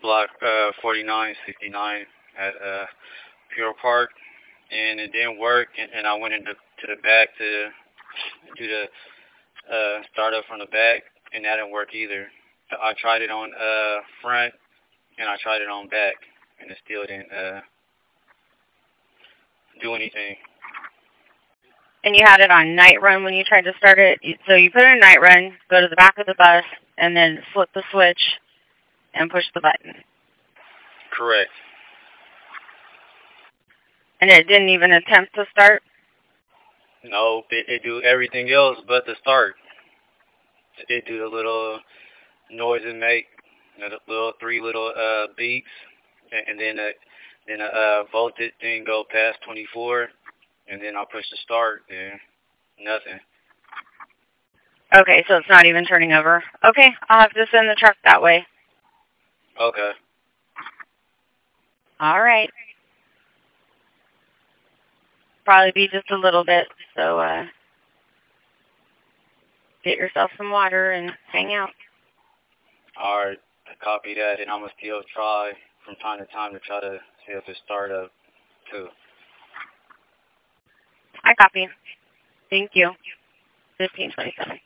block 4969 at Pure Park, and it didn't work, and I went into the back to do the start up from the back, and that didn't work either. I tried it on front, and I tried it on back, and it still didn't do anything. And you had it on night run when you tried to start it. So you put it in night run, go to the back of the bus, and then flip the switch and push the button. Correct. And it didn't even attempt to start? No, it do everything else but the start. It do the little noise it make, the little three little beeps, and then a voltage thing go past 24, and then I push the start, and nothing. Okay, so it's not even turning over. Okay, I'll have to send the truck that way. Okay. All right. Probably be just a little bit, so get yourself some water and hang out. All right, copy that, and I'm gonna still try from time to time to try to see if it start up too. I copy. Thank you. 1527.